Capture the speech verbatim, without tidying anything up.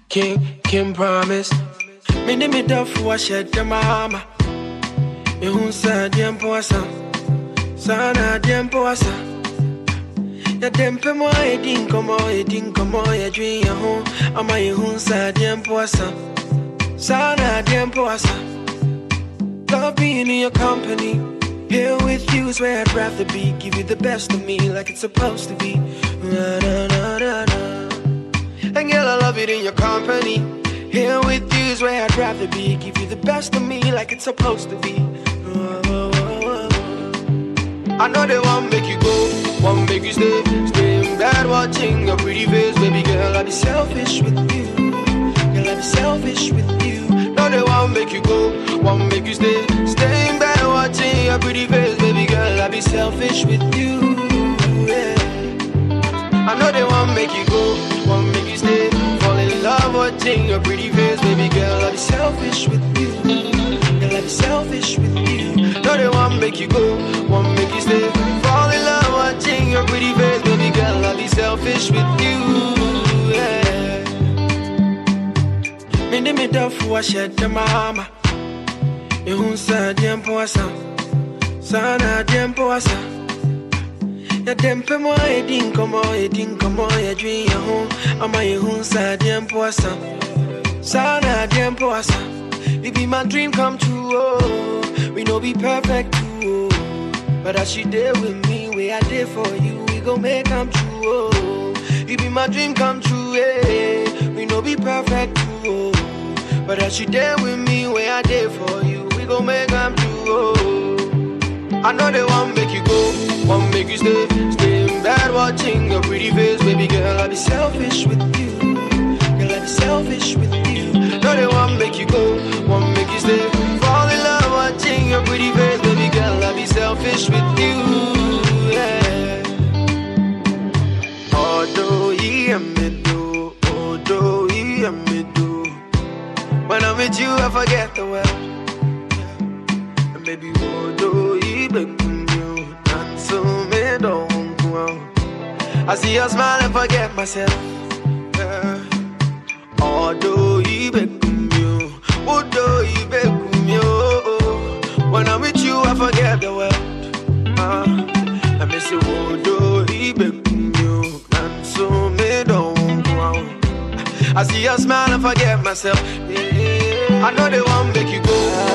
King, King promise. Me name me duff for shed the mama. Me hun sa diem poasa. Sana diem poasa. Ya dempe mo e din komo e din komo e dream ya hon. Ama e hun sa diem poasa. Sana diem poasa. Love being in your company. Here with you is where I'd rather be. Give you the best of me like it's supposed to be. Na, na, na, na, na. And girl, I love it in your company. Here with you is where I'd rather be. Give you the best of me like it's supposed to be. I know they won't make you go, won't make you stay. Stay in bed watching your pretty face. Baby girl, I'll be selfish with you. Girl, I'll be selfish with you. No, they won't make you go, won't make you stay. Stay in bed watching your pretty face. Baby girl, I'll be selfish with you. Yeah. I know they won't make you go, won't make you stay. Fall in love watching your pretty face. Baby girl, I'll be selfish with you. Girl, I'll be selfish with you. No, they won't make you go, won't make you stay. Fall in love watching your pretty face. Baby girl, I'll be selfish with you. Yeah. Me de me duff for shed the mama. Me hun sa diem poasa. Sana diem poasa. Ya dempe mo e din komo e din komo e dream ya hon. Ama e hun sa diem poasa. Sana diem poasa. It be my dream come true, oh. We no be perfect too, oh. But as you there with me, way I did for you, we gon' make come true, oh. It be my dream come true, eh. We no be perfect too, oh. But as you there with me, way I did for you, we gon' make come true, oh. I know they won't make you go, won't make you stay. Stay in bed watching your pretty face. Baby girl, I'll be selfish with you. Girl, I'll be selfish with you. No, they won't make you go, won't make you stay. Fall in love watching your pretty face. Baby girl, I'll be selfish with you. Yeah. Although he and me do, although he and me do. When I'm with you, I forget the world. And baby, although he become you, and so me don't go out. I see your smile and forget myself. Yeah. Although he become you, although he become you. When I'm with you, I forget the world. Uh, I miss you, although he become you, and so me don't go out. I see your smile and forget myself. Yeah. I know they won't make you go,